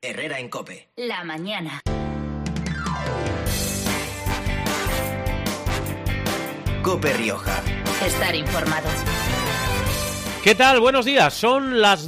Herrera en COPE. La mañana. COPE Rioja. Estar informado. ¿Qué tal? Buenos días. Son las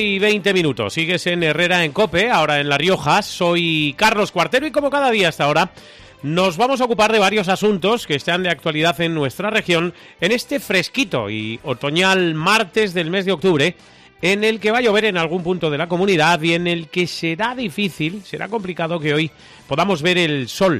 12:20. Sigues en Herrera en COPE, ahora en La Rioja. Soy Carlos Cuartero y como cada día hasta ahora nos vamos a ocupar de varios asuntos que están de actualidad en nuestra región en este fresquito y otoñal martes del mes de octubre, en el que va a llover en algún punto de la comunidad y en el que será complicado que hoy podamos ver el sol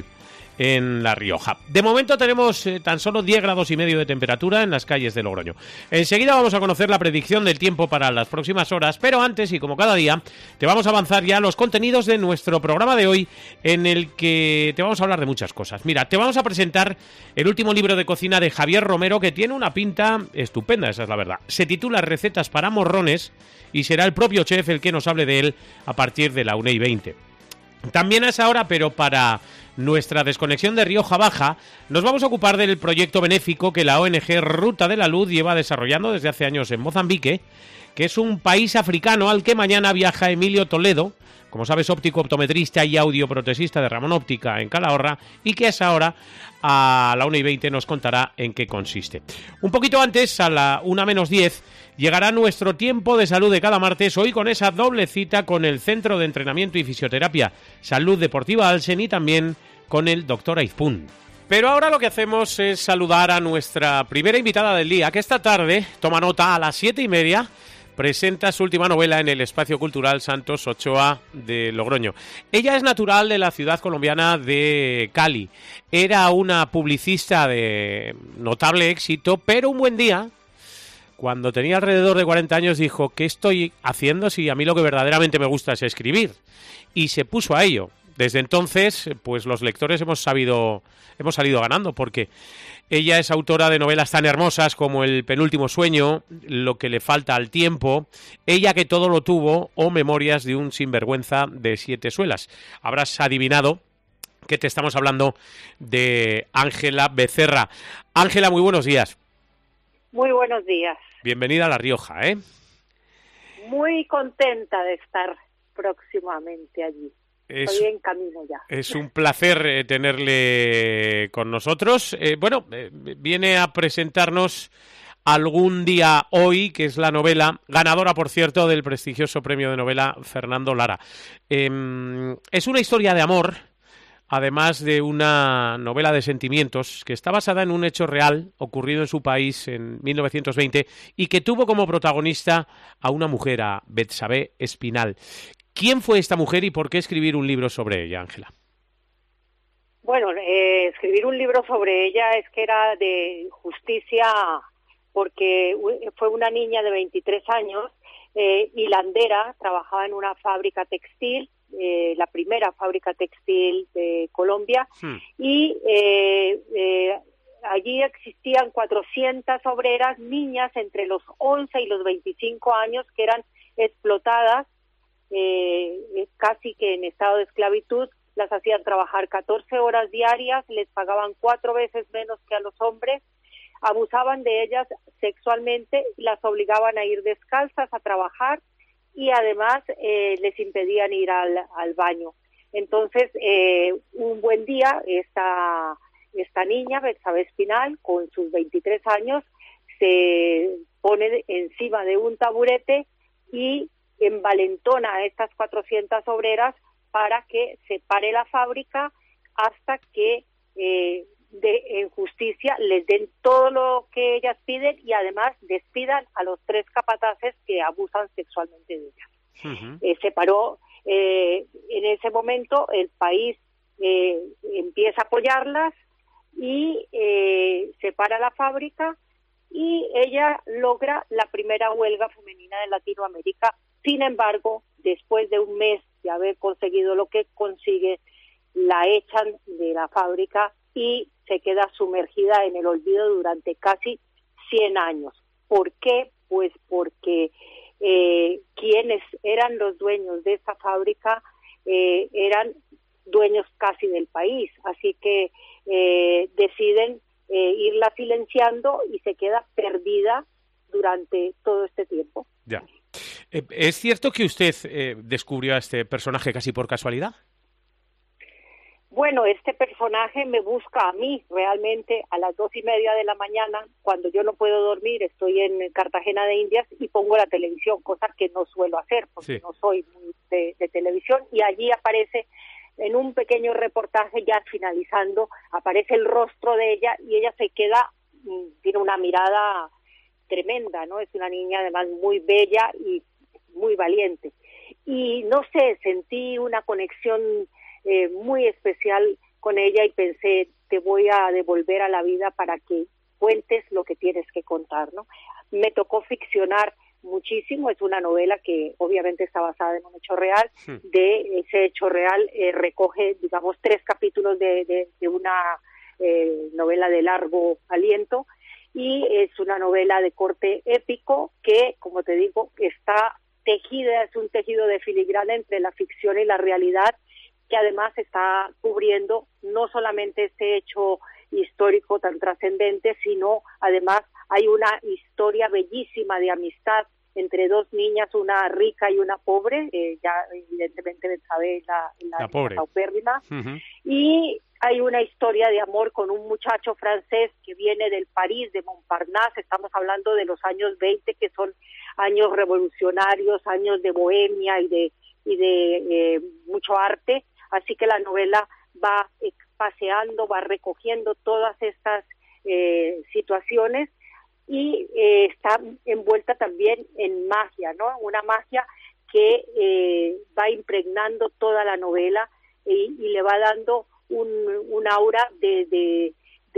en La Rioja. De momento tenemos tan solo 10,5 grados de temperatura en las calles de Logroño. Enseguida vamos a conocer la predicción del tiempo para las próximas horas, pero antes, y como cada día, te vamos a avanzar ya los contenidos de nuestro programa de hoy, en el que te vamos a hablar de muchas cosas. Mira, te vamos a presentar el último libro de cocina de Javier Romero, que tiene una pinta estupenda, esa es la verdad. Se titula Recetas para morrones y será el propio chef el que nos hable de él a partir de la 1:20. También a esa hora, pero para nuestra desconexión de Rioja Baja, nos vamos a ocupar del proyecto benéfico que la ONG Ruta de la Luz lleva desarrollando desde hace años en Mozambique, que es un país africano al que mañana viaja Emilio Toledo, como sabes, óptico, optometrista y audioprotesista de Ramón Óptica en Calahorra, y que a esa hora, a la 1:20, nos contará en qué consiste. Un poquito antes, a la 1:10, llegará nuestro tiempo de salud de cada martes, hoy con esa doble cita con el Centro de Entrenamiento y Fisioterapia Salud Deportiva Alsen y también con el Dr. Aizpún. Pero ahora lo que hacemos es saludar a nuestra primera invitada del día, que esta tarde, toma nota, a las 7:30, presenta su última novela en el Espacio Cultural Santos Ochoa de Logroño. Ella es natural de la ciudad colombiana de Cali. Era una publicista de notable éxito, pero un buen día, cuando tenía alrededor de 40 años, dijo: ¿qué estoy haciendo si a mí lo que verdaderamente me gusta es escribir? Y se puso a ello. Desde entonces, pues los lectores hemos salido ganando, porque ella es autora de novelas tan hermosas como El penúltimo sueño, Lo que le falta al tiempo, Ella que todo lo tuvo o Memorias de un sinvergüenza de 7 suelas. Habrás adivinado que te estamos hablando de Ángela Becerra. Ángela, muy buenos días. Muy buenos días. Bienvenida a La Rioja, ¿eh? Muy contenta de estar próximamente allí. Estoy en camino ya. Es un placer tenerle con nosotros. Viene a presentarnos Algún día hoy, que es la novela, ganadora, por cierto, del prestigioso premio de novela Fernando Lara. Es una historia de amor, además de una novela de sentimientos, que está basada en un hecho real ocurrido en su país en 1920 y que tuvo como protagonista a una mujer, a Betsabé Espinal. ¿Quién fue esta mujer y por qué escribir un libro sobre ella, Ángela? Bueno, escribir un libro sobre ella es que era de justicia, porque fue una niña de 23 años, hilandera, trabajaba en una fábrica textil, la primera fábrica textil de Colombia, y allí existían 400 obreras, niñas entre los 11 y los 25 años, que eran explotadas, casi que en estado de esclavitud. Las hacían trabajar 14 horas diarias, les pagaban 4 veces menos que a los hombres, abusaban de ellas sexualmente, las obligaban a ir descalzas a trabajar y además les impedían ir al baño. Entonces, un buen día, esta niña, Betsabé Espinal, con sus 23 años, se pone encima de un taburete y envalentona a estas 400 obreras para que se pare la fábrica hasta que en justicia les den todo lo que ellas piden y además despidan a los 3 capataces que abusan sexualmente de ellas. Se paró, en ese momento el país empieza a apoyarlas y se para la fábrica y ella logra la primera huelga femenina de Latinoamérica. Sin embargo, después de un mes de haber conseguido lo que consigue, la echan de la fábrica y se queda sumergida en el olvido durante casi 100 años. ¿Por qué? Pues porque quienes eran los dueños de esa fábrica eran dueños casi del país, así que deciden irla silenciando y se queda perdida durante todo este tiempo. Ya. ¿Es cierto que usted descubrió a este personaje casi por casualidad? Bueno, este personaje me busca a mí realmente a las 2:30 de la mañana, cuando yo no puedo dormir, estoy en Cartagena de Indias y pongo la televisión, cosa que no suelo hacer porque no soy muy de televisión, y allí aparece en un pequeño reportaje, ya finalizando, aparece el rostro de ella y ella se queda, tiene una mirada tremenda, ¿no? Es una niña además muy bella y muy valiente. Y no sé, sentí una conexión muy especial con ella y pensé, te voy a devolver a la vida para que cuentes lo que tienes que contar, ¿no? Me tocó ficcionar muchísimo, es una novela que obviamente está basada en un hecho real. De ese hecho real recoge, digamos, 3 capítulos de una novela de largo aliento, y es una novela de corte épico que, como te digo, está tejida, es un tejido de filigrana entre la ficción y la realidad, que además está cubriendo no solamente este hecho histórico tan trascendente, sino además hay una historia bellísima de amistad entre 2 niñas, una rica y una pobre, ya evidentemente sabe la pobre, paupérrima, y hay una historia de amor con un muchacho francés que viene del París, de Montparnasse. Estamos hablando de los años 20, que son años revolucionarios, años de bohemia y de mucho arte. Así que la novela va paseando, va recogiendo todas estas situaciones, y está envuelta también en magia, ¿no? Una magia que va impregnando toda la novela y le va dando un aura de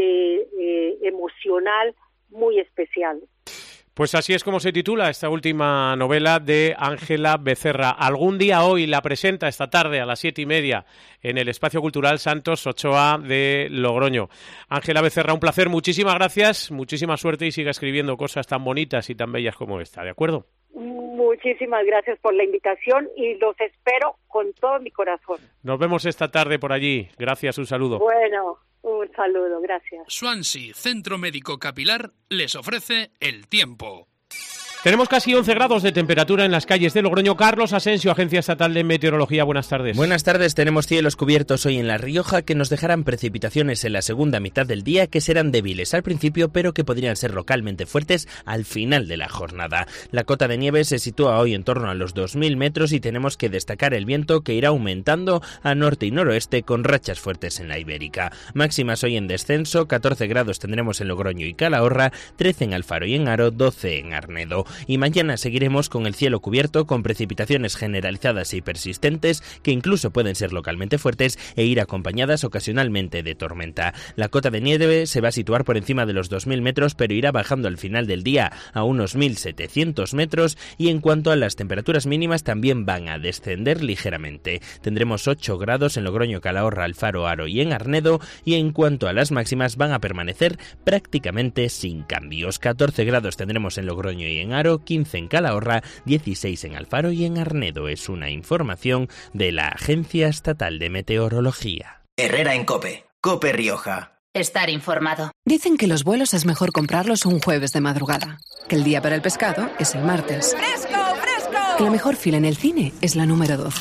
emocional muy especial. Pues así es como se titula esta última novela de Ángela Becerra. Algún día hoy la presenta, esta tarde a las 7:30 en el Espacio Cultural Santos Ochoa de Logroño. Ángela Becerra, un placer, muchísimas gracias, muchísima suerte y siga escribiendo cosas tan bonitas y tan bellas como esta, ¿de acuerdo? Muchísimas gracias por la invitación y los espero con todo mi corazón. Nos vemos esta tarde por allí. Gracias, un saludo. Bueno, un saludo, gracias. Swansea Centro Médico Capilar les ofrece el tiempo. Tenemos casi 11 grados de temperatura en las calles de Logroño. Carlos Asensio, Agencia Estatal de Meteorología, buenas tardes. Buenas tardes, tenemos cielos cubiertos hoy en La Rioja que nos dejarán precipitaciones en la segunda mitad del día que serán débiles al principio pero que podrían ser localmente fuertes al final de la jornada. La cota de nieve se sitúa hoy en torno a los 2.000 metros y tenemos que destacar el viento que irá aumentando a norte y noroeste con rachas fuertes en la Ibérica. Máximas hoy en descenso, 14 grados tendremos en Logroño y Calahorra, 13 en Alfaro y en Haro, 12 en Arnedo. Y mañana seguiremos con el cielo cubierto, con precipitaciones generalizadas y persistentes que incluso pueden ser localmente fuertes e ir acompañadas ocasionalmente de tormenta. La cota de nieve se va a situar por encima de los 2.000 metros, pero irá bajando al final del día a unos 1.700 metros y en cuanto a las temperaturas mínimas también van a descender ligeramente. Tendremos 8 grados en Logroño, Calahorra, Alfaro, Haro y en Arnedo y en cuanto a las máximas van a permanecer prácticamente sin cambios. 14 grados tendremos en Logroño y en Haro, 15 en Calahorra, 16 en Alfaro y en Arnedo. Es una información de la Agencia Estatal de Meteorología. Herrera en COPE. COPE Rioja. Estar informado. Dicen que los vuelos es mejor comprarlos un jueves de madrugada, que el día para el pescado es el martes. ¡Fresco, fresco! Que la mejor fila en el cine es la número 12.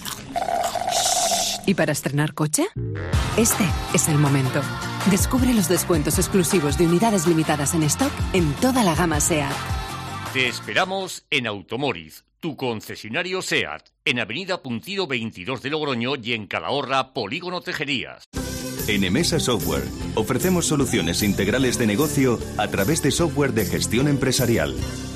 ¿Y para estrenar coche? Este es el momento. Descubre los descuentos exclusivos de unidades limitadas en stock en toda la gama SEAT. Te esperamos en Automóriz, tu concesionario SEAT, en Avenida Puntido 22 de Logroño y en Calahorra, Polígono Tejerías. En Emesa Software ofrecemos soluciones integrales de negocio a través de software de gestión empresarial.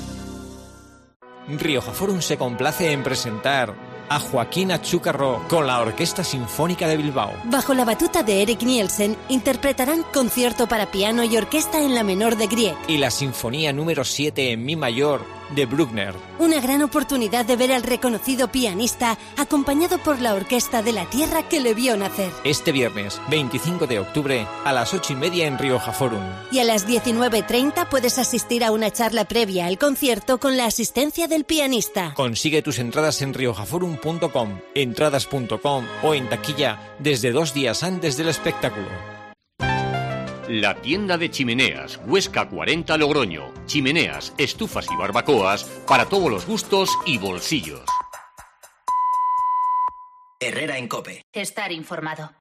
Rioja Forum se complace en presentar a Joaquín Achúcarro con la Orquesta Sinfónica de Bilbao. Bajo la batuta de Eric Nielsen, interpretarán concierto para piano y orquesta en la menor de Grieg. Y la Sinfonía número 7 en Mi mayor de Bruckner. Una gran oportunidad de ver al reconocido pianista acompañado por la orquesta de la tierra que le vio nacer. Este viernes, 25 de octubre, a las 8:30 en Rioja Forum. Y a las 19:30 puedes asistir a una charla previa al concierto con la asistencia del pianista. Consigue tus entradas en riojaforum.com, entradas.com o en taquilla desde 2 días antes del espectáculo. La tienda de chimeneas, Huesca 40 Logroño. Chimeneas, estufas y barbacoas para todos los gustos y bolsillos. Herrera en COPE. Estar informado.